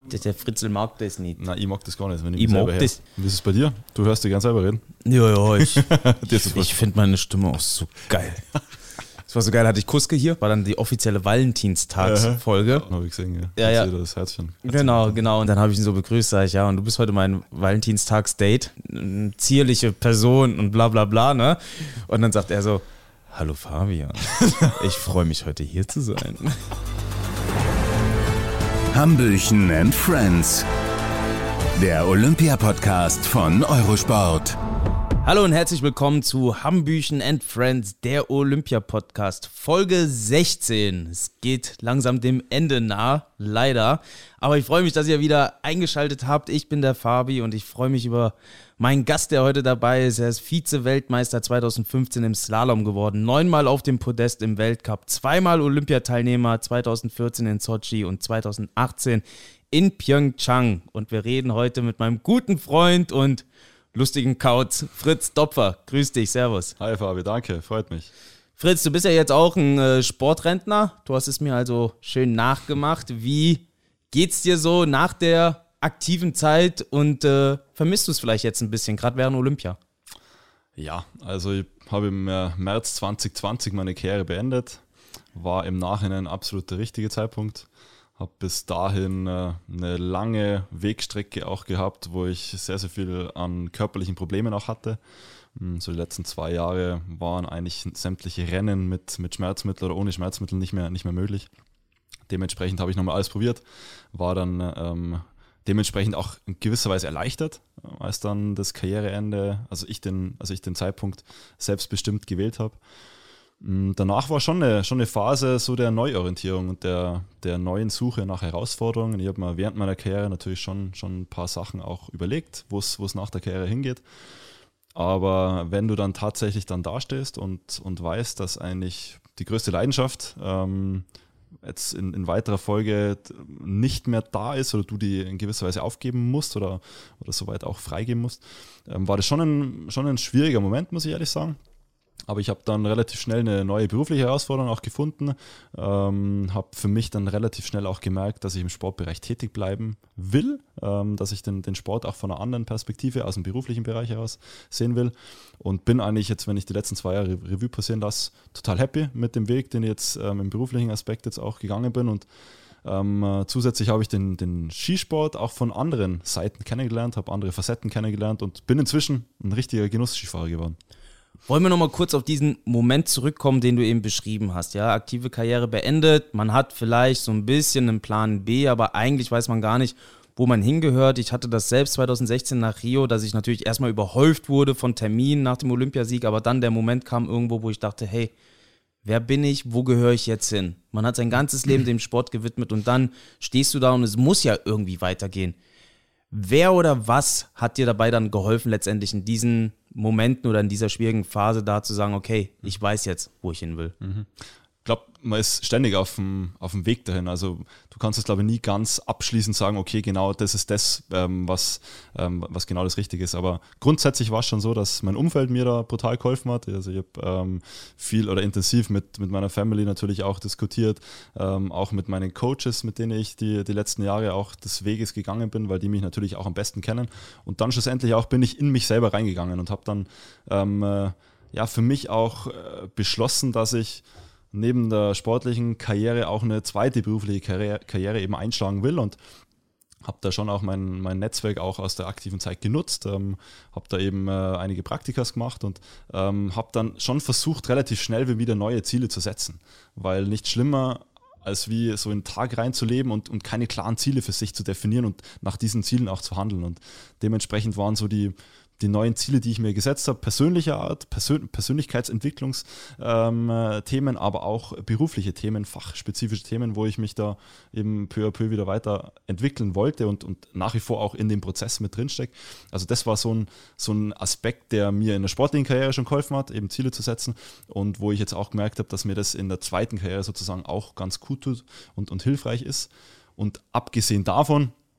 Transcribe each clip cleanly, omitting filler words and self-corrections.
Der Fritzl mag das nicht. Nein, ich mag das gar nicht, wenn ich mag das. Wie ist es bei dir? Du hörst dich ganz selber reden. Ja, ich finde meine Stimme auch so geil. Das war so geil, hatte ich Kuske hier, war dann die offizielle Valentinstagsfolge. Habe ich gesehen, ja. Das Herzchen. Genau. Und dann habe ich ihn so begrüßt, sage ich, ja, und du bist heute mein Valentinstagsdate, eine zierliche Person und bla bla bla, ne? Und dann sagt er so, hallo Fabian, ich freue mich heute hier zu sein. Hambüchen and Friends, der Olympia-Podcast von Eurosport. Hallo und herzlich willkommen zu Hambüchen and Friends, der Olympia-Podcast, Folge 16. Es geht langsam dem Ende nah, leider. Aber ich freue mich, dass ihr wieder eingeschaltet habt. Ich bin der Fabi und ich freue mich über meinen Gast, der heute dabei ist. Er ist Vize-Weltmeister 2015 im Slalom geworden, 9-mal auf dem Podest im Weltcup, 2-mal Olympiateilnehmer 2014 in Sochi und 2018 in Pyeongchang. Und wir reden heute mit meinem guten Freund und lustigen Kauz, Fritz Dopfer. Grüß dich, servus. Hi Fabi, danke, freut mich. Fritz, du bist ja jetzt auch ein Sportrentner. Du hast es mir also schön nachgemacht. Wie geht's dir so nach der aktiven Zeit und vermisst du es vielleicht jetzt ein bisschen, gerade während Olympia? Ja, also ich habe im März 2020 meine Karriere beendet. War im Nachhinein absolut der richtige Zeitpunkt. Habe bis dahin eine lange Wegstrecke auch gehabt, wo ich sehr, sehr viel an körperlichen Problemen auch hatte. So die letzten 2 Jahre waren eigentlich sämtliche Rennen mit Schmerzmitteln oder ohne Schmerzmittel nicht mehr möglich. Dementsprechend habe ich nochmal alles probiert, war dann dementsprechend auch in gewisser Weise erleichtert, als dann das Karriereende, also ich den Zeitpunkt selbstbestimmt gewählt habe. Danach war schon eine Phase so der Neuorientierung und der neuen Suche nach Herausforderungen. Ich habe mir während meiner Karriere natürlich schon ein paar Sachen auch überlegt, wo es nach der Karriere hingeht. Aber wenn du dann tatsächlich dann dastehst und weißt, dass eigentlich die größte Leidenschaft jetzt in weiterer Folge nicht mehr da ist oder du die in gewisser Weise aufgeben musst oder soweit auch freigeben musst, war das schon ein schwieriger Moment, muss ich ehrlich sagen. Aber ich habe dann relativ schnell eine neue berufliche Herausforderung auch gefunden, habe für mich dann relativ schnell auch gemerkt, dass ich im Sportbereich tätig bleiben will, dass ich den Sport auch von einer anderen Perspektive aus dem beruflichen Bereich heraus sehen will und bin eigentlich jetzt, wenn ich die letzten 2 Jahre Revue passieren lasse, total happy mit dem Weg, den ich jetzt im beruflichen Aspekt jetzt auch gegangen bin und zusätzlich habe ich den Skisport auch von anderen Seiten kennengelernt, habe andere Facetten kennengelernt und bin inzwischen ein richtiger Genuss-Skifahrer geworden. Wollen wir nochmal kurz auf diesen Moment zurückkommen, den du eben beschrieben hast. Ja, aktive Karriere beendet, man hat vielleicht so ein bisschen einen Plan B, aber eigentlich weiß man gar nicht, wo man hingehört. Ich hatte das selbst 2016 nach Rio, dass ich natürlich erstmal überhäuft wurde von Terminen nach dem Olympiasieg, aber dann der Moment kam irgendwo, wo ich dachte, hey, wer bin ich, wo gehöre ich jetzt hin? Man hat sein ganzes Leben dem Sport gewidmet und dann stehst du da und es muss ja irgendwie weitergehen. Wer oder was hat dir dabei dann geholfen, letztendlich in diesen Momenten oder in dieser schwierigen Phase da zu sagen, okay, ich weiß jetzt, wo ich hin will? Ich glaube, man ist ständig auf dem Weg dahin. Also du kannst es, glaube ich, nie ganz abschließend sagen, okay, genau das ist das, was genau das Richtige ist. Aber grundsätzlich war es schon so, dass mein Umfeld mir da brutal geholfen hat. Also ich habe viel oder intensiv mit meiner Family natürlich auch diskutiert, auch mit meinen Coaches, mit denen ich die letzten Jahre auch des Weges gegangen bin, weil die mich natürlich auch am besten kennen. Und dann schlussendlich auch bin ich in mich selber reingegangen und habe dann für mich auch beschlossen, dass ich neben der sportlichen Karriere auch eine zweite berufliche Karriere eben einschlagen will und habe da schon auch mein Netzwerk auch aus der aktiven Zeit genutzt, habe da eben einige Praktikas gemacht und habe dann schon versucht, relativ schnell wieder neue Ziele zu setzen, weil nichts schlimmer als wie so einen Tag reinzuleben und keine klaren Ziele für sich zu definieren und nach diesen Zielen auch zu handeln und dementsprechend waren so die neuen Ziele, die ich mir gesetzt habe, persönlicher Art, Persönlichkeitsentwicklungsthemen, aber auch berufliche Themen, fachspezifische Themen, wo ich mich da eben peu à peu wieder weiterentwickeln wollte und nach wie vor auch in dem Prozess mit drinstecke. Also das war so ein Aspekt, der mir in der sportlichen Karriere schon geholfen hat, eben Ziele zu setzen und wo ich jetzt auch gemerkt habe, dass mir das in der zweiten Karriere sozusagen auch ganz gut tut und hilfreich ist. Und abgesehen davon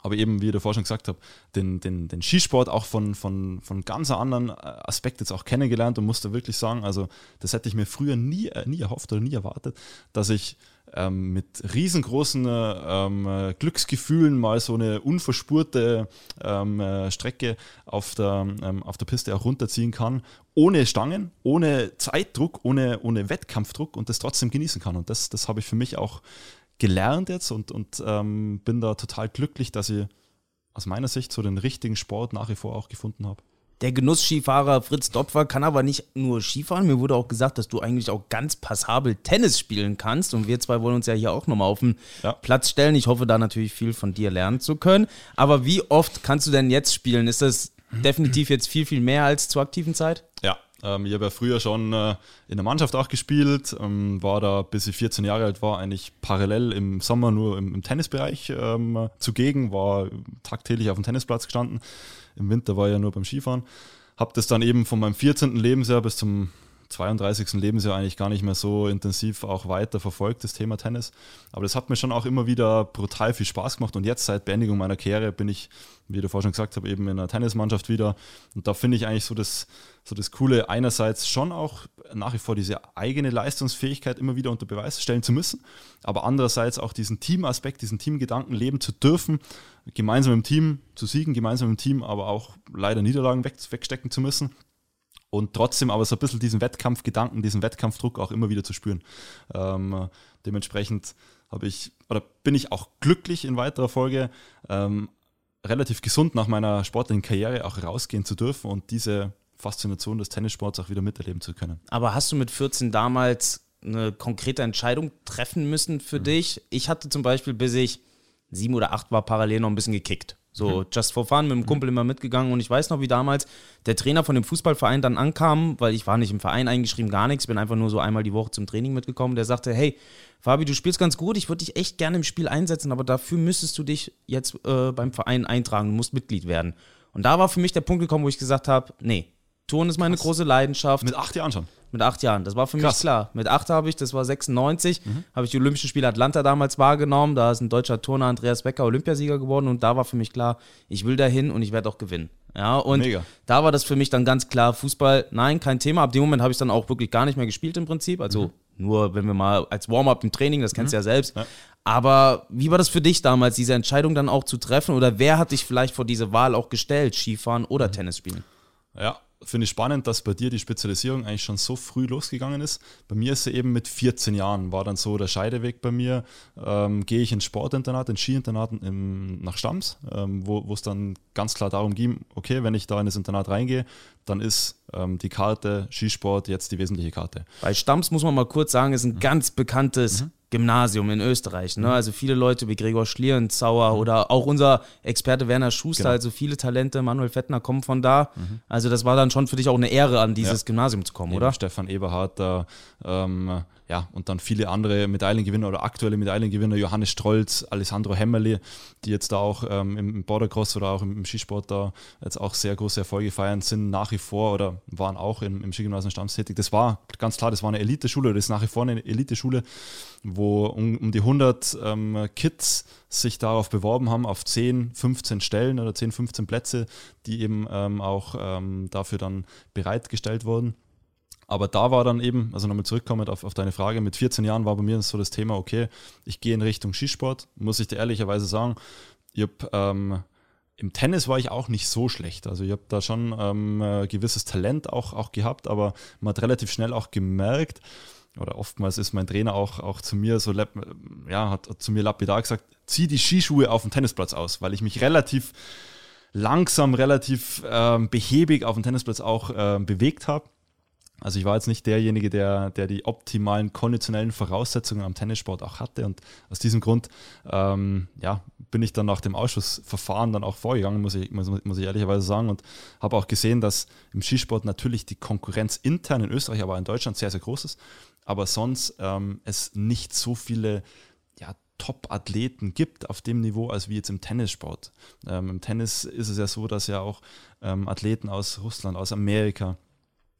Aber eben, wie ich davor schon gesagt habe, den Skisport auch von ganz anderen Aspekt jetzt auch kennengelernt und musste wirklich sagen, also das hätte ich mir früher nie erhofft oder nie erwartet, dass ich mit riesengroßen Glücksgefühlen mal so eine unverspurte Strecke auf der Piste auch runterziehen kann, ohne Stangen, ohne Zeitdruck, ohne Wettkampfdruck und das trotzdem genießen kann. Und das habe ich für mich auch gelernt jetzt und bin da total glücklich, dass ich aus meiner Sicht so den richtigen Sport nach wie vor auch gefunden habe. Der Genussskifahrer Fritz Dopfer kann aber nicht nur Skifahren. Mir wurde auch gesagt, dass du eigentlich auch ganz passabel Tennis spielen kannst. Und wir zwei wollen uns ja hier auch nochmal auf den Platz stellen. Ich hoffe, da natürlich viel von dir lernen zu können. Aber wie oft kannst du denn jetzt spielen? Ist das definitiv jetzt viel, viel mehr als zur aktiven Zeit? Ja, ich habe ja früher schon in der Mannschaft auch gespielt. War da, bis ich 14 Jahre alt war, eigentlich parallel im Sommer nur im Tennisbereich zugegen. War tagtäglich auf dem Tennisplatz gestanden. Im Winter war ich ja nur beim Skifahren. Habe das dann eben von meinem 14. Lebensjahr bis zum 32. Lebensjahr eigentlich gar nicht mehr so intensiv auch weiter verfolgt, das Thema Tennis. Aber das hat mir schon auch immer wieder brutal viel Spaß gemacht. Und jetzt, seit Beendigung meiner Karriere, bin ich, wie ich davor schon gesagt habe, eben in einer Tennismannschaft wieder. Und da finde ich eigentlich so das Coole, einerseits schon auch nach wie vor diese eigene Leistungsfähigkeit immer wieder unter Beweis stellen zu müssen, aber andererseits auch diesen Teamaspekt, diesen Teamgedanken leben zu dürfen, gemeinsam im Team zu siegen, gemeinsam im Team, aber auch leider Niederlagen wegstecken zu müssen. Und trotzdem aber so ein bisschen diesen Wettkampfgedanken, diesen Wettkampfdruck auch immer wieder zu spüren. Dementsprechend bin ich auch glücklich in weiterer Folge, relativ gesund nach meiner sportlichen Karriere auch rausgehen zu dürfen und diese Faszination des Tennissports auch wieder miterleben zu können. Aber hast du mit 14 damals eine konkrete Entscheidung treffen müssen für dich? Ich hatte zum Beispiel, bis ich 7 oder 8 war, parallel noch ein bisschen gekickt. So just for fun, mit dem Kumpel immer mitgegangen. Und ich weiß noch, wie damals der Trainer von dem Fußballverein dann ankam, weil ich war nicht im Verein eingeschrieben, gar nichts, bin einfach nur so einmal die Woche zum Training mitgekommen. Der sagte, hey, Fabi, du spielst ganz gut, ich würde dich echt gerne im Spiel einsetzen, aber dafür müsstest du dich jetzt beim Verein eintragen, du musst Mitglied werden. Und da war für mich der Punkt gekommen, wo ich gesagt habe, nee, Turnen ist meine große Leidenschaft. Mit 8 Jahren schon? Mit 8 Jahren, das war für mich klar. Mit 8 das war 96, habe ich die Olympischen Spiele Atlanta damals wahrgenommen. Da ist ein deutscher Turner, Andreas Becker, Olympiasieger geworden. Und da war für mich klar, ich will dahin und ich werde auch gewinnen. Ja, und Mega. Da war das für mich dann ganz klar, Fußball, nein, kein Thema. Ab dem Moment habe ich dann auch wirklich gar nicht mehr gespielt im Prinzip. Also nur, wenn wir mal als Warm-up im Training, das kennst du ja selbst. Ja. Aber wie war das für dich damals, diese Entscheidung dann auch zu treffen? Oder wer hat dich vielleicht vor diese Wahl auch gestellt, Skifahren oder Tennis spielen? Ja, finde ich spannend, dass bei dir die Spezialisierung eigentlich schon so früh losgegangen ist. Bei mir ist sie eben mit 14 Jahren, war dann so der Scheideweg bei mir. Gehe ich ins Sportinternat, ins Skiinternat nach Stams, wo es dann ganz klar darum ging, okay, wenn ich da in das Internat reingehe, dann ist die Karte Skisport jetzt die wesentliche Karte. Bei Stams muss man mal kurz sagen, ist ein ganz bekanntes Gymnasium in Österreich. Ne? Also viele Leute wie Gregor Schlierenzauer oder auch unser Experte Werner Schuster, also viele Talente, Manuel Fettner kommen von da. Also das war dann schon für dich auch eine Ehre, an dieses Gymnasium zu kommen, eben, oder? Stefan Eberhardt, und dann viele andere Medaillengewinner oder aktuelle Medaillengewinner, Johannes Strolz, Alessandro Hemmerli, die jetzt da auch im Bordercross oder auch im Skisport da jetzt auch sehr große Erfolge feiern, sind nach wie vor oder waren auch im Skigymnasium Stams tätig. Das war ganz klar, das war eine Eliteschule, das ist nach wie vor eine Eliteschule, wo um die 100 Kids sich darauf beworben haben, auf 10, 15 Stellen oder 10, 15 Plätze, die eben auch dafür dann bereitgestellt wurden. Aber da war dann eben, also nochmal zurückkommend auf deine Frage, mit 14 Jahren war bei mir so das Thema, okay, ich gehe in Richtung Skisport, muss ich dir ehrlicherweise sagen. Im Tennis war ich auch nicht so schlecht, also ich habe da schon gewisses Talent auch gehabt, aber man hat relativ schnell auch gemerkt, oder oftmals ist mein Trainer auch zu mir so, hat zu mir lapidar gesagt, zieh die Skischuhe auf dem Tennisplatz aus, weil ich mich relativ langsam, relativ behäbig auf dem Tennisplatz auch bewegt habe. Also ich war jetzt nicht derjenige, der die optimalen konditionellen Voraussetzungen am Tennissport auch hatte und aus diesem Grund bin ich dann nach dem Ausschussverfahren dann auch vorgegangen, muss ich ehrlicherweise sagen, und habe auch gesehen, dass im Skisport natürlich die Konkurrenz intern in Österreich, aber in Deutschland sehr, sehr groß ist, aber sonst es nicht so viele Top-Athleten gibt auf dem Niveau als wie jetzt im Tennissport. Im Tennis ist es ja so, dass ja auch Athleten aus Russland, aus Amerika,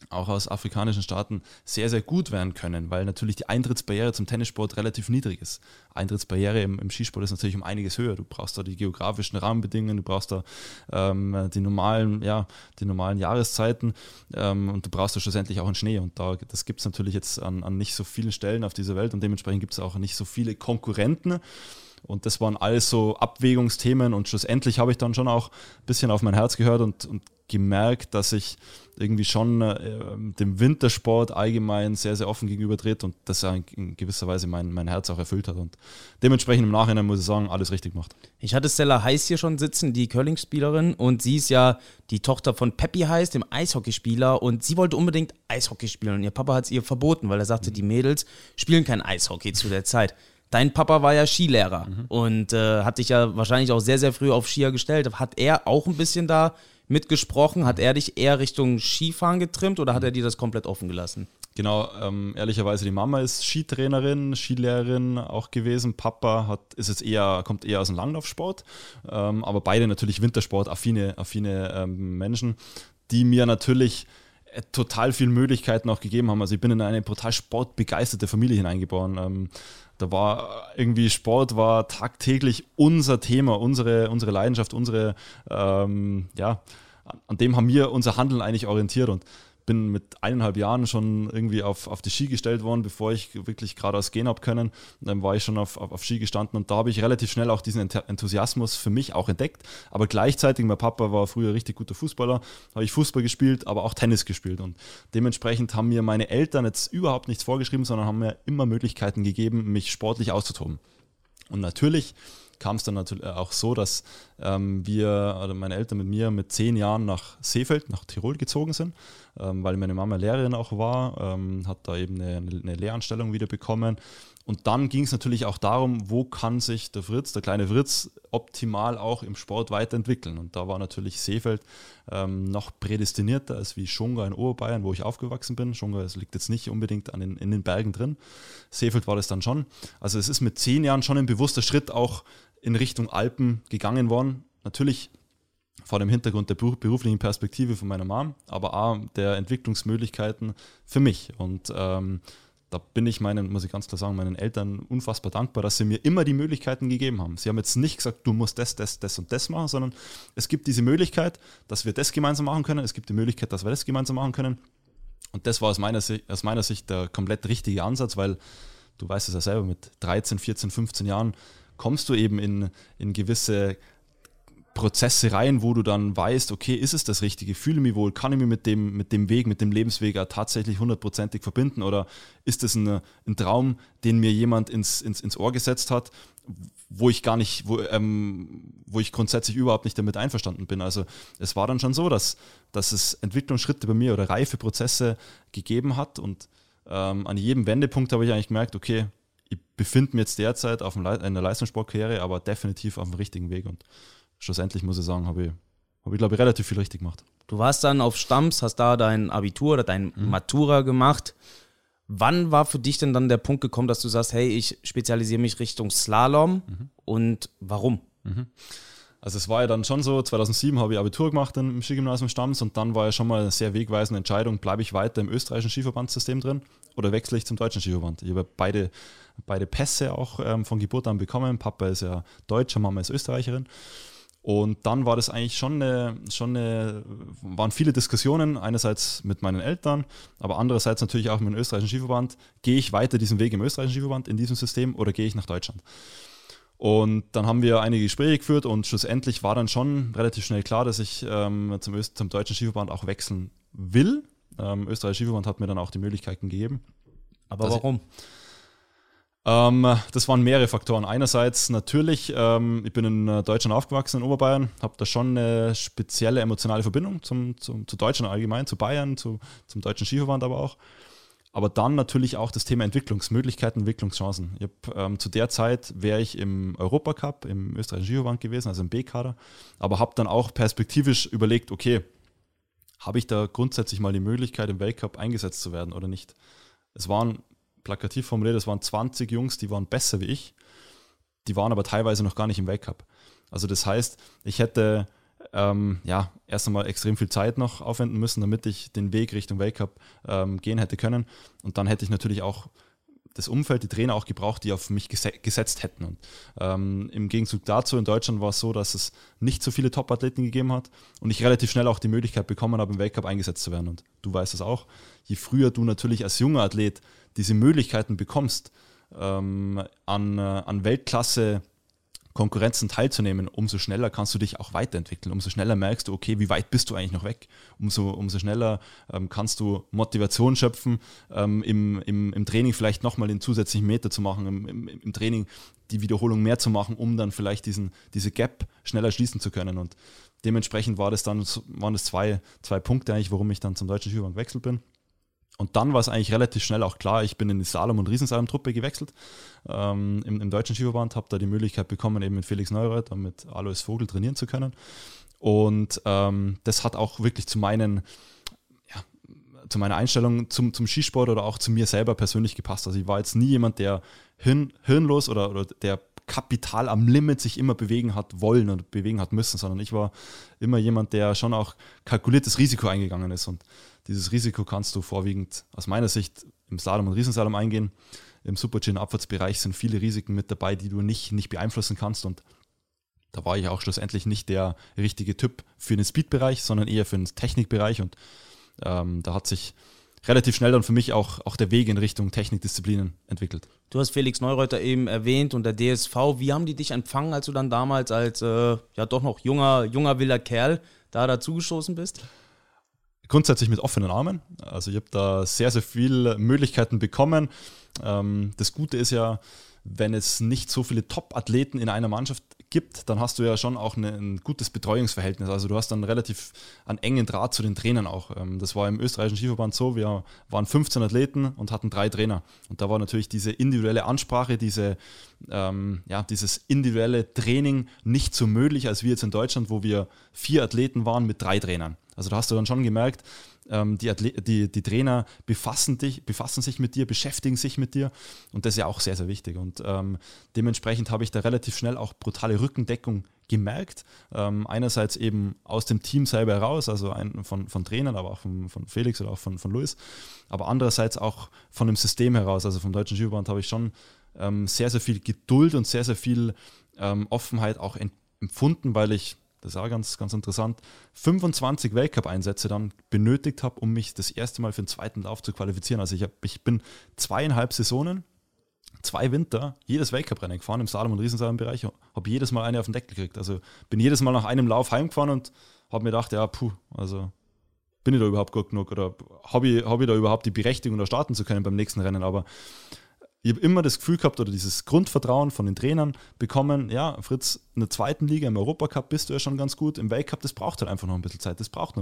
auch aus afrikanischen Staaten sehr, sehr gut werden können, weil natürlich die Eintrittsbarriere zum Tennissport relativ niedrig ist. Eintrittsbarriere im Skisport ist natürlich um einiges höher. Du brauchst da die geografischen Rahmenbedingungen, du brauchst da die normalen Jahreszeiten und du brauchst da schlussendlich auch einen Schnee. Und das gibt es natürlich jetzt an nicht so vielen Stellen auf dieser Welt und dementsprechend gibt es auch nicht so viele Konkurrenten. Und das waren alles so Abwägungsthemen und schlussendlich habe ich dann schon auch ein bisschen auf mein Herz gehört und gemerkt, dass ich irgendwie schon dem Wintersport allgemein sehr, sehr offen gegenüber trete und das in gewisser Weise mein Herz auch erfüllt hat. Und dementsprechend im Nachhinein muss ich sagen, alles richtig gemacht. Ich hatte Stella Heiß hier schon sitzen, die Curling-Spielerin, und sie ist ja die Tochter von Peppi Heiß, dem Eishockeyspieler, und sie wollte unbedingt Eishockey spielen und ihr Papa hat es ihr verboten, weil er sagte, die Mädels spielen kein Eishockey zu der Zeit. Dein Papa war ja Skilehrer und hat dich ja wahrscheinlich auch sehr, sehr früh auf Skier gestellt. Hat er auch ein bisschen da mitgesprochen? Hat er dich eher Richtung Skifahren getrimmt oder hat er dir das komplett offen gelassen? Genau, ehrlicherweise die Mama ist Skitrainerin, Skilehrerin auch gewesen. Papa kommt eher aus dem Langlaufsport, aber beide natürlich Wintersport-affine Menschen, die mir natürlich total viele Möglichkeiten auch gegeben haben. Also ich bin in eine brutal sportbegeisterte Familie hineingeboren. Da war irgendwie Sport war tagtäglich unser Thema, unsere Leidenschaft, an dem haben wir unser Handeln eigentlich orientiert und bin mit 1,5 Jahren schon irgendwie auf die Ski gestellt worden, bevor ich wirklich geradeaus gehen habe können. Dann war ich schon auf Ski gestanden und da habe ich relativ schnell auch diesen Enthusiasmus für mich auch entdeckt. Aber gleichzeitig, mein Papa war früher richtig guter Fußballer, habe ich Fußball gespielt, aber auch Tennis gespielt. Und dementsprechend haben mir meine Eltern jetzt überhaupt nichts vorgeschrieben, sondern haben mir immer Möglichkeiten gegeben, mich sportlich auszutoben. Und natürlich kam es dann natürlich auch so, dass meine Eltern mit mir mit 10 Jahren nach Seefeld, nach Tirol gezogen sind, weil meine Mama Lehrerin auch war, hat da eben eine Lehranstellung wieder bekommen. Und dann ging es natürlich auch darum, wo kann sich der kleine Fritz, optimal auch im Sport weiterentwickeln. Und da war natürlich Seefeld noch prädestinierter als wie Schongau in Oberbayern, wo ich aufgewachsen bin. Schongau liegt jetzt nicht unbedingt in den Bergen drin. Seefeld war das dann schon. Also es ist mit 10 Jahren schon ein bewusster Schritt auch in Richtung Alpen gegangen worden. Natürlich vor dem Hintergrund der beruflichen Perspektive von meiner Mom, aber auch der Entwicklungsmöglichkeiten für mich. Und da bin ich muss ich ganz klar sagen, meinen Eltern unfassbar dankbar, dass sie mir immer die Möglichkeiten gegeben haben. Sie haben jetzt nicht gesagt, du musst das und das machen, sondern es gibt diese Möglichkeit, dass wir das gemeinsam machen können. Es gibt die Möglichkeit, dass wir das gemeinsam machen können. Und das war aus meiner Sicht der komplett richtige Ansatz, weil du weißt es ja selber, mit 13, 14, 15 Jahren kommst du eben in gewisse Prozesse rein, wo du dann weißt, okay, ist es das Richtige, fühle mich wohl, kann ich mich mit dem Weg, mit dem Lebensweg auch tatsächlich 100%ig verbinden oder ist es ein Traum, den mir jemand ins Ohr gesetzt hat, wo ich grundsätzlich überhaupt nicht damit einverstanden bin. Also es war dann schon so, dass es Entwicklungsschritte bei mir oder Reifeprozesse gegeben hat und an jedem Wendepunkt habe ich eigentlich gemerkt, okay, ich befinde mich jetzt derzeit auf einer Leistungssportkarriere, aber definitiv auf dem richtigen Weg und schlussendlich muss ich sagen, habe ich glaube ich relativ viel richtig gemacht. Du warst dann auf Stams, hast da dein Abitur oder dein Matura gemacht. Wann war für dich denn dann der Punkt gekommen, dass du sagst, hey, ich spezialisiere mich Richtung Slalom und warum? Also es war ja dann schon so, 2007 habe ich Abitur gemacht im Skigymnasium Stams und dann war ja schon mal eine sehr wegweisende Entscheidung, bleibe ich weiter im österreichischen Skiverbandssystem drin oder wechsle ich zum deutschen Skiverband. Ich habe beide Pässe auch von Geburt an bekommen. Papa ist ja Deutscher, Mama ist Österreicherin. Und dann war das eigentlich waren viele Diskussionen, einerseits mit meinen Eltern, aber andererseits natürlich auch mit dem österreichischen Skiverband. Gehe ich weiter diesen Weg im österreichischen Skiverband in diesem System oder gehe ich nach Deutschland? Und dann haben wir einige Gespräche geführt und schlussendlich war dann schon relativ schnell klar, dass ich zum deutschen Skiverband auch wechseln will. Österreichischer Skiverband hat mir dann auch die Möglichkeiten gegeben. Aber warum? Das waren mehrere Faktoren. Einerseits natürlich, ich bin in Deutschland aufgewachsen, in Oberbayern, habe da schon eine spezielle emotionale Verbindung zu Deutschland allgemein, zu Bayern, zum deutschen Skiverband aber auch. Aber dann natürlich auch das Thema Entwicklungsmöglichkeiten, Entwicklungschancen. Zu der Zeit wäre ich im Europacup, im österreichischen Skiverband gewesen, also im B-Kader, aber habe dann auch perspektivisch überlegt, okay, habe ich da grundsätzlich mal die Möglichkeit, im Weltcup eingesetzt zu werden oder nicht? Es waren, plakativ formuliert, es waren 20 Jungs, die waren besser wie ich, die waren aber teilweise noch gar nicht im Weltcup. Also das heißt, ich hätte erst einmal extrem viel Zeit noch aufwenden müssen, damit ich den Weg Richtung Weltcup gehen hätte können. Und dann hätte ich natürlich auch das Umfeld, die Trainer auch gebraucht, die auf mich gesetzt hätten. Und im Gegenzug dazu in Deutschland war es so, dass es nicht so viele Top-Athleten gegeben hat und ich relativ schnell auch die Möglichkeit bekommen habe, im Weltcup eingesetzt zu werden. Und du weißt es auch, je früher du natürlich als junger Athlet diese Möglichkeiten bekommst, an Weltklasse Konkurrenzen teilzunehmen, umso schneller kannst du dich auch weiterentwickeln, umso schneller merkst du, okay, wie weit bist du eigentlich noch weg, umso schneller kannst du Motivation schöpfen, im Training vielleicht nochmal den zusätzlichen Meter zu machen, im Training die Wiederholung mehr zu machen, um dann vielleicht diese Gap schneller schließen zu können. Und dementsprechend waren das zwei Punkte eigentlich, warum ich dann zum Deutschen Skiverband gewechselt bin. Und dann war es eigentlich relativ schnell auch klar, ich bin in die Slalom- und Riesenslalom-Truppe gewechselt im Deutschen Skiverband, habe da die Möglichkeit bekommen, eben mit Felix Neureuth und mit Alois Vogel trainieren zu können. Und das hat auch wirklich zu meiner Einstellung zum Skisport oder auch zu mir selber persönlich gepasst. Also ich war jetzt nie jemand, der hirnlos oder der Kapital am Limit sich immer bewegen hat wollen und bewegen hat müssen, sondern ich war immer jemand, der schon auch kalkuliertes Risiko eingegangen ist. Und dieses Risiko kannst du vorwiegend aus meiner Sicht im Slalom und Riesenslalom eingehen. Im Super-G-Abfahrtsbereich sind viele Risiken mit dabei, die du nicht beeinflussen kannst. Und da war ich auch schlussendlich nicht der richtige Typ für den Speed-Bereich, sondern eher für den Technikbereich. Und da hat sich relativ schnell dann für mich auch der Weg in Richtung Technikdisziplinen entwickelt. Du hast Felix Neureuth eben erwähnt und der DSV. Wie haben die dich empfangen, als du dann damals als doch noch junger wilder Kerl da dazugestoßen bist? Grundsätzlich mit offenen Armen. Also ich habe da sehr, sehr viele Möglichkeiten bekommen. Das Gute ist ja, wenn es nicht so viele Top-Athleten in einer Mannschaft gibt, dann hast du ja schon auch ein gutes Betreuungsverhältnis. Also du hast dann relativ einen engen Draht zu den Trainern auch. Das war im österreichischen Skiverband so, wir waren 15 Athleten und hatten 3 Trainer. Und da war natürlich diese individuelle Ansprache, dieses individuelle Training nicht so möglich, als wir jetzt in Deutschland, wo wir 4 Athleten waren mit 3 Trainern. Also da hast du dann schon gemerkt, die Trainer befassen sich mit dir, beschäftigen sich mit dir und das ist ja auch sehr, sehr wichtig. Und dementsprechend habe ich da relativ schnell auch brutale Rückendeckung gemerkt. Einerseits eben aus dem Team selber heraus, also von Trainern, aber auch von Felix oder auch von Luis, aber andererseits auch von dem System heraus, also vom Deutschen Skiverband habe ich schon sehr, sehr viel Geduld und sehr, sehr viel Offenheit auch empfunden, weil ich, das ist auch ganz, ganz interessant, 25 Weltcup-Einsätze dann benötigt habe, um mich das erste Mal für den zweiten Lauf zu qualifizieren. Also ich bin 2,5 Saisonen, 2 Winter, jedes Weltcup-Rennen gefahren im Slalom- und Riesenslalom-Bereich, habe jedes Mal eine auf den Deckel gekriegt. Also bin jedes Mal nach einem Lauf heimgefahren und habe mir gedacht, also bin ich da überhaupt gut genug oder habe ich da überhaupt die Berechtigung, da starten zu können beim nächsten Rennen. Aber ich habe immer das Gefühl gehabt oder dieses Grundvertrauen von den Trainern bekommen, ja, Fritz, in der zweiten Liga im Europacup bist du ja schon ganz gut, im Weltcup, das braucht halt einfach noch ein bisschen Zeit,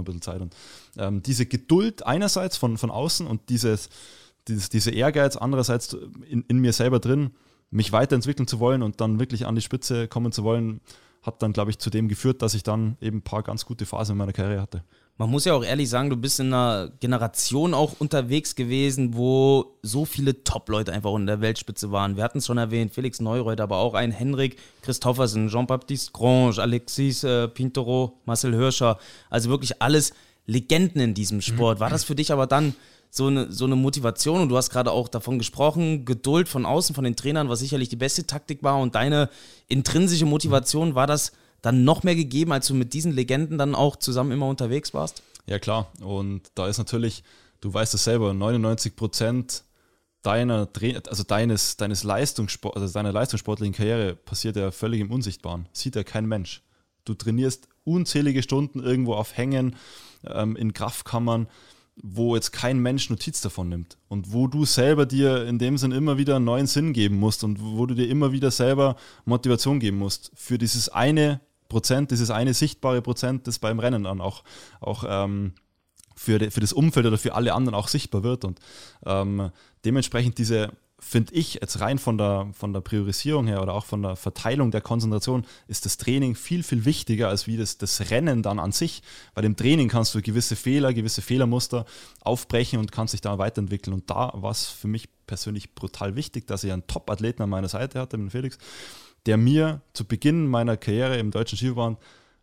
Und diese Geduld einerseits von außen und diese Ehrgeiz andererseits in mir selber drin, mich weiterentwickeln zu wollen und dann wirklich an die Spitze kommen zu wollen, hat dann, glaube ich, zu dem geführt, dass ich dann eben ein paar ganz gute Phasen in meiner Karriere hatte. Man muss ja auch ehrlich sagen, du bist in einer Generation auch unterwegs gewesen, wo so viele Top-Leute einfach in der Weltspitze waren. Wir hatten es schon erwähnt, Felix Neureuth, aber auch ein Henrik Christoffersen, Jean-Baptiste Grange, Alexis Pinturault, Marcel Hirscher. Also wirklich alles Legenden in diesem Sport. War das für dich aber dann so eine Motivation? Und du hast gerade auch davon gesprochen, Geduld von außen, von den Trainern, was sicherlich die beste Taktik war. Und deine intrinsische Motivation, war das dann noch mehr gegeben, als du mit diesen Legenden dann auch zusammen immer unterwegs warst? Ja, klar. Und da ist natürlich, du weißt es selber, 99% deiner leistungssportlichen Karriere passiert ja völlig im Unsichtbaren. Sieht ja kein Mensch. Du trainierst unzählige Stunden irgendwo auf Hängen, in Kraftkammern, wo jetzt kein Mensch Notiz davon nimmt und wo du selber dir in dem Sinn immer wieder einen neuen Sinn geben musst und wo du dir immer wieder selber Motivation geben musst für dieses eine Prozent, dieses eine sichtbare Prozent, das beim Rennen dann auch für das Umfeld oder für alle anderen auch sichtbar wird. Und dementsprechend finde ich jetzt rein von der Priorisierung her oder auch von der Verteilung der Konzentration ist das Training viel, viel wichtiger als wie das Rennen dann an sich. Bei dem Training kannst du gewisse Fehlermuster aufbrechen und kannst dich da weiterentwickeln. Und da war es für mich persönlich brutal wichtig, dass ich einen Top-Athleten an meiner Seite hatte, den Felix, der mir zu Beginn meiner Karriere im Deutschen Skiverband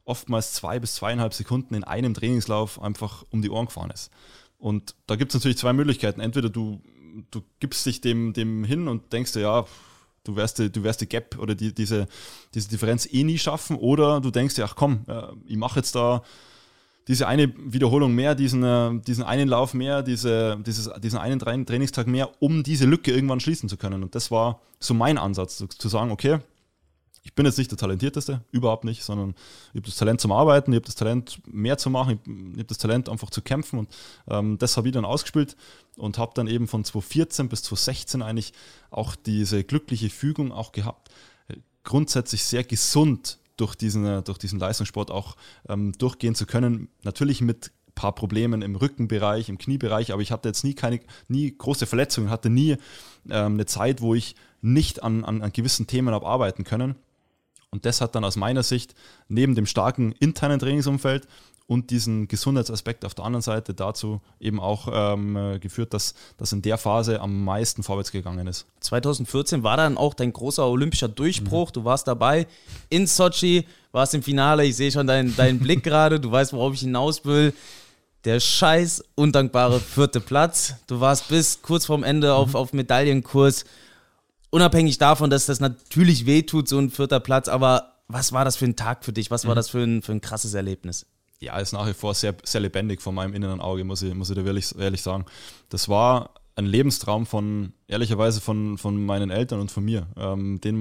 oftmals 2 bis 2,5 Sekunden in einem Trainingslauf einfach um die Ohren gefahren ist. Und da gibt es natürlich 2 Möglichkeiten. Entweder du gibst dich dem hin und denkst dir, ja, du wirst die Gap oder diese Differenz nie schaffen, oder du denkst dir, ach komm, ich mache jetzt da diese eine Wiederholung mehr, diesen einen Lauf mehr, diesen einen Trainingstag mehr, um diese Lücke irgendwann schließen zu können. Und das war so mein Ansatz, zu sagen, okay, ich bin jetzt nicht der Talentierteste, überhaupt nicht, sondern ich habe das Talent zum Arbeiten, ich habe das Talent mehr zu machen, ich habe das Talent einfach zu kämpfen, und das habe ich dann ausgespielt und habe dann eben von 2014 bis 2016 eigentlich auch diese glückliche Fügung auch gehabt, grundsätzlich sehr gesund durch diesen Leistungssport auch durchgehen zu können. Natürlich mit ein paar Problemen im Rückenbereich, im Kniebereich, aber ich hatte jetzt nie große Verletzungen, hatte nie eine Zeit, wo ich nicht an gewissen Themen habe arbeiten können. Und das hat dann aus meiner Sicht neben dem starken internen Trainingsumfeld und diesen Gesundheitsaspekt auf der anderen Seite dazu eben auch geführt, dass das in der Phase am meisten vorwärts gegangen ist. 2014 war dann auch dein großer olympischer Durchbruch. Du warst dabei in Sochi, warst im Finale. Ich sehe schon deinen Blick gerade. Du weißt, worauf ich hinaus will. Der scheiß undankbare 4. Platz. Du warst bis kurz vorm Ende auf Medaillenkurs. Unabhängig davon, dass das natürlich wehtut, so ein 4. Platz. Aber was war das für ein Tag für dich? Was war das für ein krasses Erlebnis? Ja, ist nach wie vor sehr, sehr lebendig vor meinem inneren Auge, muss ich dir ehrlich sagen. Das war ein Lebenstraum ehrlicherweise von meinen Eltern und von mir, den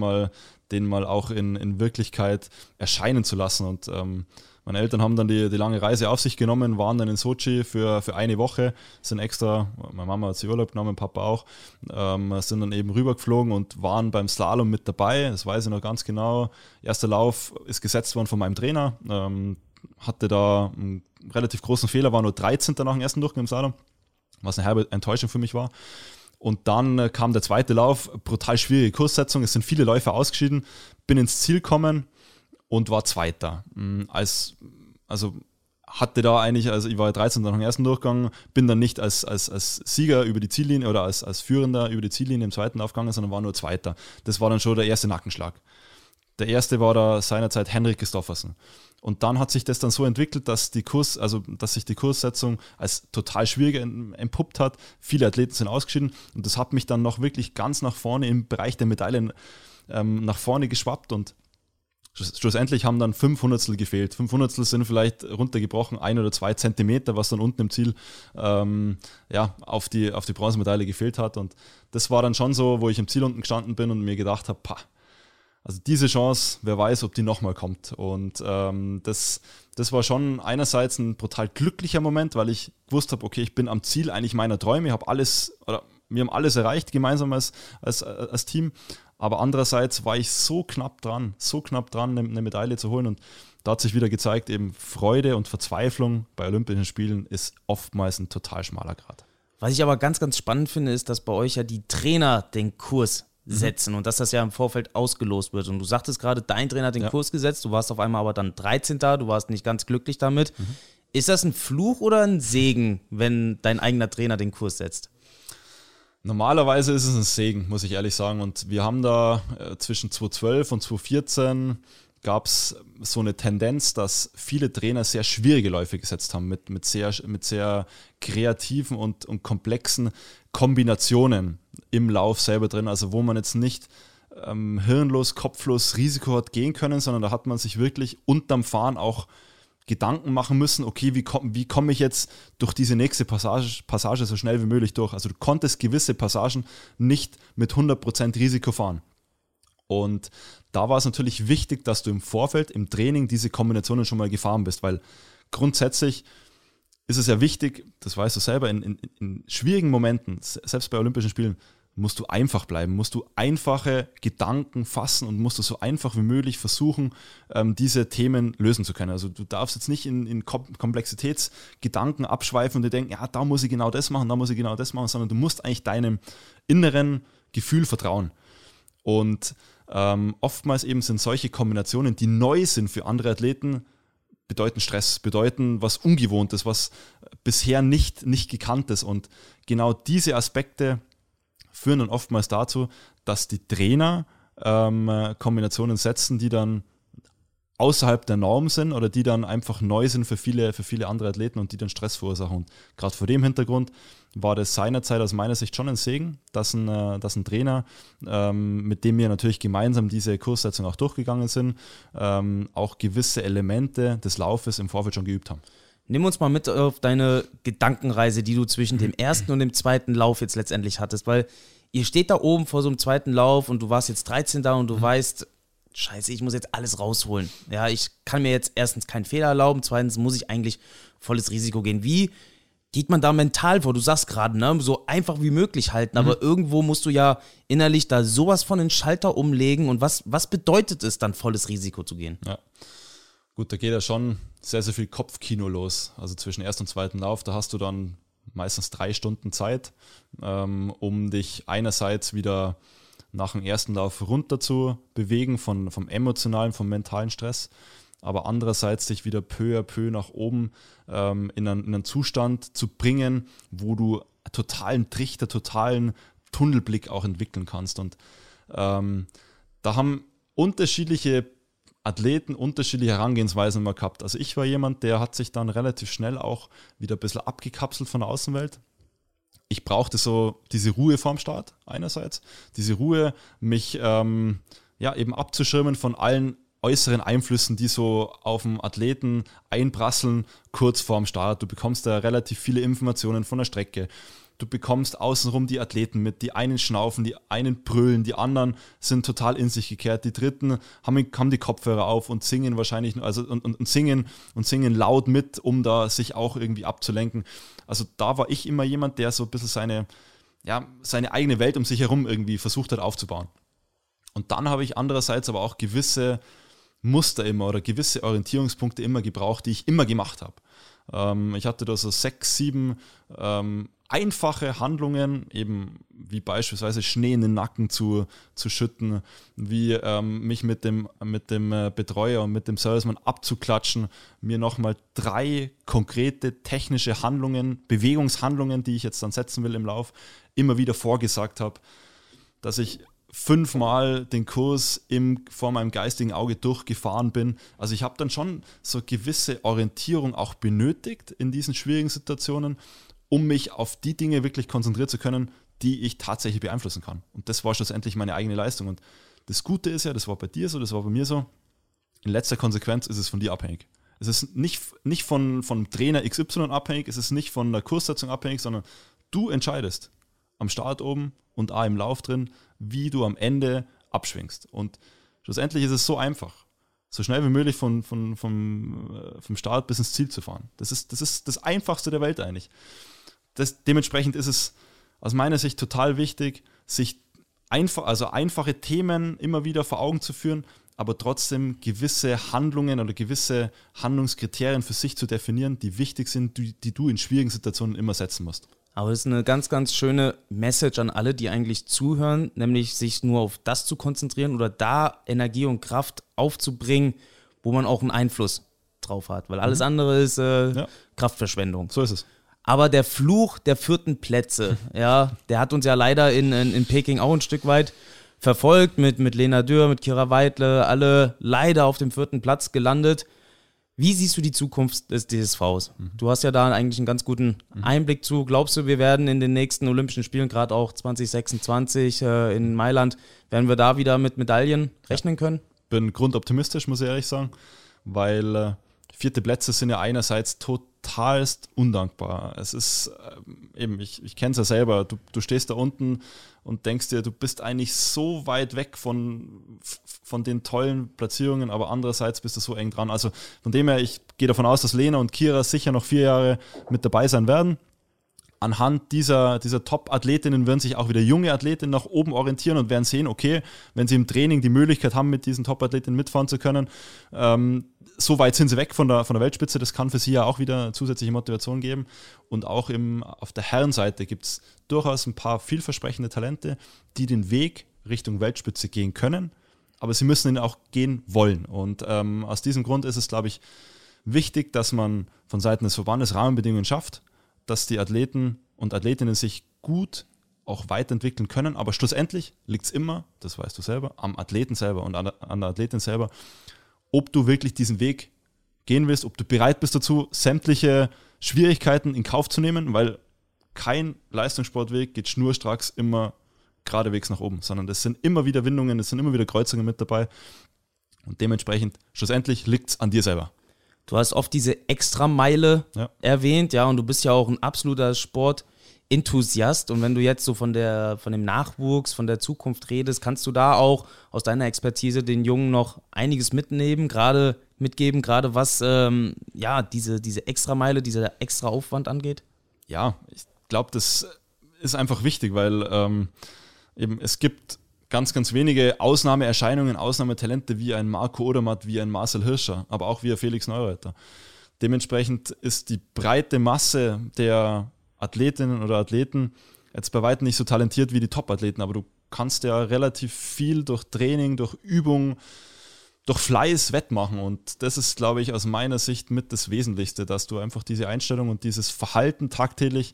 mal auch in Wirklichkeit erscheinen zu lassen. Und meine Eltern haben dann die lange Reise auf sich genommen, waren dann in Sochi für eine Woche, sind extra, meine Mama hat sich Urlaub genommen, Papa auch, sind dann eben rübergeflogen und waren beim Slalom mit dabei, das weiß ich noch ganz genau. Erster Lauf ist gesetzt worden von meinem Trainer, hatte da einen relativ großen Fehler, war nur 13. nach dem ersten Durchgang im Slalom, was eine herbe Enttäuschung für mich war. Und dann kam der zweite Lauf, brutal schwierige Kurssetzung, es sind viele Läufer ausgeschieden, bin ins Ziel gekommen und war Zweiter. Also ich war 13. nach dem ersten Durchgang, bin dann nicht als Sieger über die Ziellinie oder als Führender über die Ziellinie im zweiten aufgegangen, sondern war nur Zweiter. Das war dann schon der erste Nackenschlag. Der erste war da seinerzeit Henrik Christoffersen. Und dann hat sich das dann so entwickelt, dass sich die Kurssetzung als total schwierig entpuppt hat. Viele Athleten sind ausgeschieden und das hat mich dann noch wirklich ganz nach vorne im Bereich der Medaillen nach vorne geschwappt, und schlussendlich haben dann 5 Hundertstel gefehlt. 5 Hundertstel sind vielleicht runtergebrochen 1 oder 2 Zentimeter, was dann unten im Ziel auf die Bronzemedaille gefehlt hat. Und das war dann schon so, wo ich im Ziel unten gestanden bin und mir gedacht habe, also diese Chance, wer weiß, ob die nochmal kommt. Und das war schon einerseits ein brutal glücklicher Moment, weil ich gewusst habe, okay, ich bin am Ziel eigentlich meiner Träume, wir haben alles erreicht gemeinsam als Team. Aber andererseits war ich so knapp dran, eine Medaille zu holen. Und da hat sich wieder gezeigt, eben Freude und Verzweiflung bei Olympischen Spielen ist oftmals ein total schmaler Grat. Was ich aber ganz, ganz spannend finde, ist, dass bei euch ja die Trainer den Kurs setzen und dass das ja im Vorfeld ausgelost wird. Und du sagtest gerade, dein Trainer hat den Kurs gesetzt, du warst auf einmal aber dann 13. Du warst nicht ganz glücklich damit. Ist das ein Fluch oder ein Segen, wenn dein eigener Trainer den Kurs setzt? Normalerweise ist es ein Segen, muss ich ehrlich sagen. Und wir haben da zwischen 2012 und 2014 gab es so eine Tendenz, dass viele Trainer sehr schwierige Läufe gesetzt haben mit sehr kreativen und komplexen Kombinationen im Lauf selber drin. Also wo man jetzt nicht hirnlos, kopflos Risiko hat gehen können, sondern da hat man sich wirklich unterm Fahren auch Gedanken machen müssen, okay, wie komme ich jetzt durch diese nächste Passage so schnell wie möglich durch. Also du konntest gewisse Passagen nicht mit 100% Risiko fahren. Und da war es natürlich wichtig, dass du im Vorfeld, im Training diese Kombinationen schon mal gefahren bist, weil grundsätzlich ist es ja wichtig, das weißt du selber, in schwierigen Momenten, selbst bei Olympischen Spielen, musst du einfach bleiben, musst du einfache Gedanken fassen und musst du so einfach wie möglich versuchen, diese Themen lösen zu können. Also du darfst jetzt nicht in Komplexitätsgedanken abschweifen und dir denken, ja, da muss ich genau das machen, sondern du musst eigentlich deinem inneren Gefühl vertrauen. Und oftmals eben sind solche Kombinationen, die neu sind für andere Athleten, bedeuten Stress, bedeuten was Ungewohntes, was bisher nicht Gekanntes. Und genau diese Aspekte führen dann oftmals dazu, dass die Trainer Kombinationen setzen, die dann außerhalb der Norm sind oder die dann einfach neu sind für viele andere Athleten und die dann Stress verursachen. Und gerade vor dem Hintergrund war das seinerzeit aus meiner Sicht schon ein Segen, dass ein Trainer, mit dem wir natürlich gemeinsam diese Kurssetzung auch durchgegangen sind, auch gewisse Elemente des Laufes im Vorfeld schon geübt haben. Nimm uns mal mit auf deine Gedankenreise, die du zwischen dem ersten und dem zweiten Lauf jetzt letztendlich hattest, weil ihr steht da oben vor so einem zweiten Lauf und du warst jetzt 13 da und du weißt, Scheiße, ich muss jetzt alles rausholen. Ja, ich kann mir jetzt erstens keinen Fehler erlauben, zweitens muss ich eigentlich volles Risiko gehen. Wie geht man da mental vor? Du sagst gerade, ne, so einfach wie möglich halten, aber irgendwo musst du ja innerlich da sowas von den Schalter umlegen und was bedeutet es dann, volles Risiko zu gehen? Ja. Gut, da geht ja schon sehr, sehr viel Kopfkino los. Also zwischen ersten und zweiten Lauf, da hast du dann meistens 3 Stunden Zeit, um dich einerseits wieder nach dem ersten Lauf runter zu bewegen vom emotionalen, vom mentalen Stress, aber andererseits dich wieder peu à peu nach oben in einen Zustand zu bringen, wo du totalen Trichter, totalen Tunnelblick auch entwickeln kannst. Und da haben unterschiedliche Athleten unterschiedliche Herangehensweisen immer gehabt. Also ich war jemand, der hat sich dann relativ schnell auch wieder ein bisschen abgekapselt von der Außenwelt. Ich brauchte so diese Ruhe vorm Start einerseits, diese Ruhe, mich eben abzuschirmen von allen äußeren Einflüssen, die so auf den Athleten einprasseln kurz vorm Start. Du bekommst da relativ viele Informationen von der Strecke. Du bekommst außenrum die Athleten mit, die einen schnaufen, die einen brüllen, die anderen sind total in sich gekehrt, die dritten haben die Kopfhörer auf und singen wahrscheinlich, und singen laut mit, um da sich auch irgendwie abzulenken. Also da war ich immer jemand, der so ein bisschen seine eigene Welt um sich herum irgendwie versucht hat aufzubauen. Und dann habe ich andererseits aber auch gewisse Muster immer oder gewisse Orientierungspunkte immer gebraucht, die ich immer gemacht habe. Ich hatte da so 6, 7 einfache Handlungen, eben wie beispielsweise Schnee in den Nacken zu schütten, wie mich mit dem Betreuer und mit dem Serviceman abzuklatschen, mir nochmal 3 konkrete technische Handlungen, Bewegungshandlungen, die ich jetzt dann setzen will im Lauf, immer wieder vorgesagt habe, dass ich 5-mal den Kurs vor meinem geistigen Auge durchgefahren bin. Also ich habe dann schon so gewisse Orientierung auch benötigt in diesen schwierigen Situationen, um mich auf die Dinge wirklich konzentrieren zu können, die ich tatsächlich beeinflussen kann. Und das war schlussendlich meine eigene Leistung. Und das Gute ist ja, das war bei dir so, das war bei mir so, in letzter Konsequenz ist es von dir abhängig. Es ist nicht vom Trainer XY abhängig, es ist nicht von der Kurssetzung abhängig, sondern du entscheidest am Start oben und im Lauf drin, wie du am Ende abschwingst. Und schlussendlich ist es so einfach, so schnell wie möglich vom Start bis ins Ziel zu fahren. Das ist das Einfachste der Welt eigentlich. Dementsprechend ist es aus meiner Sicht total wichtig, sich einfache Themen immer wieder vor Augen zu führen, aber trotzdem gewisse Handlungen oder gewisse Handlungskriterien für sich zu definieren, die wichtig sind, die du in schwierigen Situationen immer setzen musst. Aber das ist eine ganz, ganz schöne Message an alle, die eigentlich zuhören, nämlich sich nur auf das zu konzentrieren oder da Energie und Kraft aufzubringen, wo man auch einen Einfluss drauf hat, weil alles andere ist Kraftverschwendung. So ist es. Aber der Fluch der 4. Plätze, ja, der hat uns ja leider in Peking auch ein Stück weit verfolgt, mit Lena Dürr, mit Kira Weidle, alle leider auf dem 4. Platz gelandet. Wie siehst du die Zukunft des DSVs? Du hast ja da eigentlich einen ganz guten Einblick zu. Glaubst du, wir werden in den nächsten Olympischen Spielen, gerade auch 2026 in Mailand, werden wir da wieder mit Medaillen rechnen können? Bin grundoptimistisch, muss ich ehrlich sagen, weil 4. Plätze sind ja einerseits totalst undankbar. Es ist eben, ich kenne es ja selber, du stehst da unten und denkst dir, du bist eigentlich so weit weg von den tollen Platzierungen, aber andererseits bist du so eng dran. Also von dem her, ich gehe davon aus, dass Lena und Kira sicher noch 4 Jahre mit dabei sein werden. Anhand dieser Top-Athletinnen werden sich auch wieder junge Athletinnen nach oben orientieren und werden sehen, okay, wenn sie im Training die Möglichkeit haben, mit diesen Top-Athletinnen mitfahren zu können, so weit sind sie weg von der Weltspitze, das kann für sie ja auch wieder zusätzliche Motivation geben. Und auch auf der Herrenseite gibt es durchaus ein paar vielversprechende Talente, die den Weg Richtung Weltspitze gehen können, aber sie müssen ihn auch gehen wollen. Und aus diesem Grund ist es, glaube ich, wichtig, dass man von Seiten des Verbandes Rahmenbedingungen schafft, dass die Athleten und Athletinnen sich gut auch weiterentwickeln können, aber schlussendlich liegt es immer, das weißt du selber, am Athleten selber und an der Athletin selber. ob du wirklich diesen Weg gehen willst, ob du bereit bist dazu, sämtliche Schwierigkeiten in Kauf zu nehmen, weil kein Leistungssportweg geht schnurstracks immer geradewegs nach oben, sondern es sind immer wieder Windungen, es sind immer wieder Kreuzungen mit dabei und dementsprechend schlussendlich liegt es an dir selber. Du hast oft diese Extrameile erwähnt, ja, und du bist ja auch ein absoluter Sportenthusiast. Und wenn du jetzt so von dem Nachwuchs, von der Zukunft redest, kannst du da auch aus deiner Expertise den Jungen noch einiges mitgeben, gerade was diese Extrameile, dieser extra Aufwand angeht? Ja, ich glaube, das ist einfach wichtig, weil eben es gibt ganz, ganz wenige Ausnahmeerscheinungen, Ausnahmetalente wie ein Marco Odermatt, wie ein Marcel Hirscher, aber auch wie ein Felix Neureuther. Dementsprechend ist die breite Masse der Athletinnen oder Athleten jetzt bei weitem nicht so talentiert wie die Top-Athleten, aber du kannst ja relativ viel durch Training, durch Übung, durch Fleiß wettmachen und das ist, glaube ich, aus meiner Sicht mit das Wesentlichste, dass du einfach diese Einstellung und dieses Verhalten tagtäglich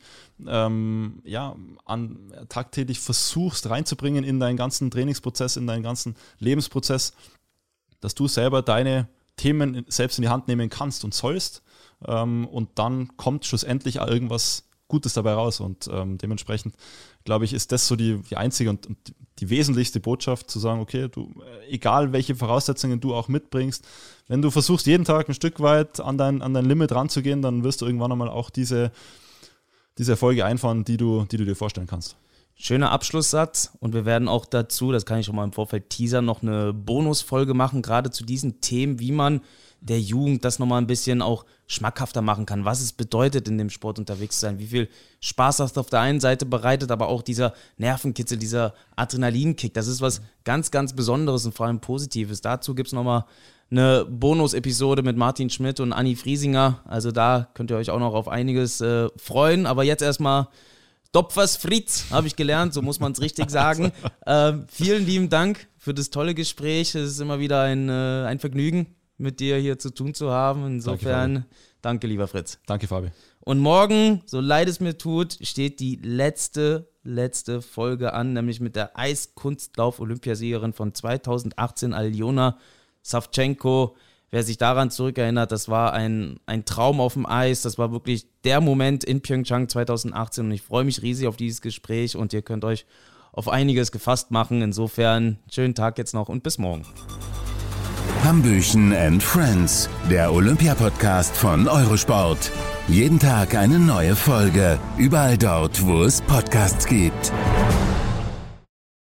tagtäglich versuchst reinzubringen in deinen ganzen Trainingsprozess, in deinen ganzen Lebensprozess, dass du selber deine Themen selbst in die Hand nehmen kannst und sollst und dann kommt schlussendlich auch irgendwas Gutes dabei raus und dementsprechend, glaube ich, ist das so die einzige und die wesentlichste Botschaft, zu sagen, okay, du, egal welche Voraussetzungen du auch mitbringst, wenn du versuchst, jeden Tag ein Stück weit an dein Limit ranzugehen, dann wirst du irgendwann einmal auch diese Erfolge einfahren, die du dir vorstellen kannst. Schöner Abschlusssatz und wir werden auch dazu, das kann ich schon mal im Vorfeld teasern, noch eine Bonusfolge machen, gerade zu diesen Themen, wie man der Jugend das nochmal ein bisschen auch schmackhafter machen kann, was es bedeutet, in dem Sport unterwegs zu sein, wie viel Spaß das auf der einen Seite bereitet, aber auch dieser Nervenkitzel, dieser Adrenalinkick, das ist was ganz, ganz Besonderes und vor allem Positives. Dazu gibt es nochmal eine Bonus-Episode mit Martin Schmidt und Anni Friesinger, also da könnt ihr euch auch noch auf einiges freuen, aber jetzt erstmal Dopfers Fritz, habe ich gelernt, so muss man es richtig sagen. Vielen lieben Dank für das tolle Gespräch, es ist immer wieder ein Vergnügen, mit dir hier zu tun zu haben. Insofern, danke lieber Fritz. Danke, Fabi. Und morgen, so leid es mir tut, steht die letzte Folge an, nämlich mit der Eiskunstlauf-Olympiasiegerin von 2018, Aljona Savchenko. Wer sich daran zurückerinnert, das war ein Traum auf dem Eis. Das war wirklich der Moment in Pyeongchang 2018 und ich freue mich riesig auf dieses Gespräch und ihr könnt euch auf einiges gefasst machen. Insofern, schönen Tag jetzt noch und bis morgen. Hambüchen and Friends, der Olympia-Podcast von Eurosport. Jeden Tag eine neue Folge, überall dort, wo es Podcasts gibt.